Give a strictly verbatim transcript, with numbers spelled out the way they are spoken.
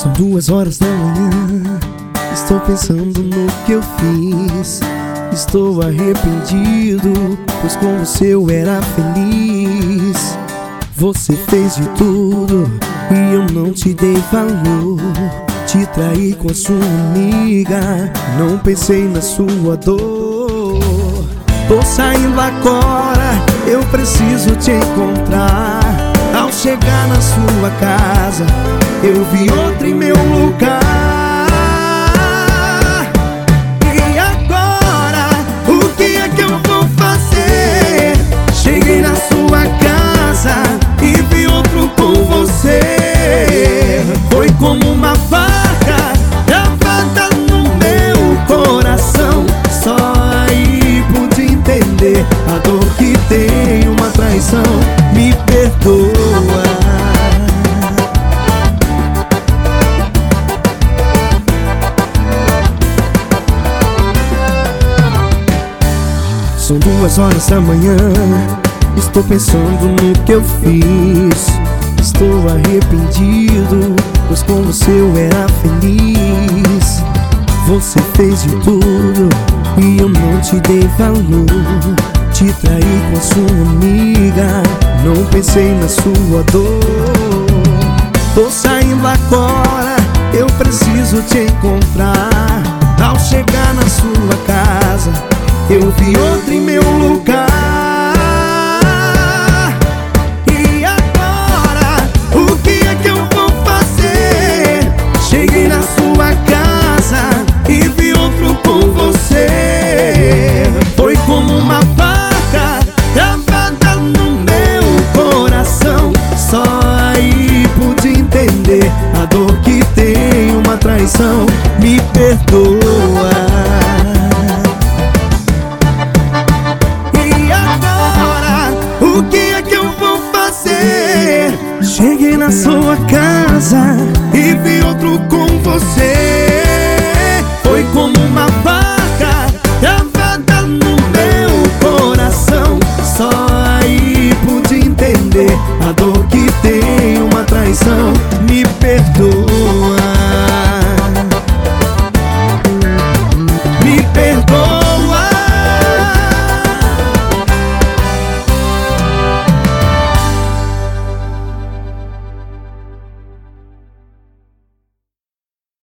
São duas horas da manhã, estou pensando no que eu fiz. Estou arrependido, pois com você eu era feliz. Você fez de tudo e eu não te dei valor. Te traí com a sua amiga, não pensei na sua dor. Tô saindo agora, eu preciso te encontrar. Ao chegar na sua casa, eu vi outra em meu lugar. E agora, o que é que eu vou fazer? Cheguei na sua casa e vi outro com você. Foi como uma faca gravada no meu coração. Só aí pude entender a dor que tem uma traição. Me perdoa. São duas horas da manhã, estou pensando no que eu fiz. Estou arrependido, pois com você eu era feliz. Você fez de tudo e eu não te dei valor. Te traí com a sua amiga, não pensei na sua dor. Tô saindo agora, eu preciso te encontrar. Ao chegar na sua casa, eu vi outro em meu lugar. E agora, o que é que eu vou fazer? Cheguei na sua casa e vi outro com você. Foi como uma faca gravada no meu coração. Só aí pude entender a dor que tem uma traição. Me perdoa. O que é que eu vou fazer? Cheguei na sua casa e vi outro com você. Foi como uma faca gravada no meu coração. Só aí pude entender a dor que tem uma traição. Me perdoa.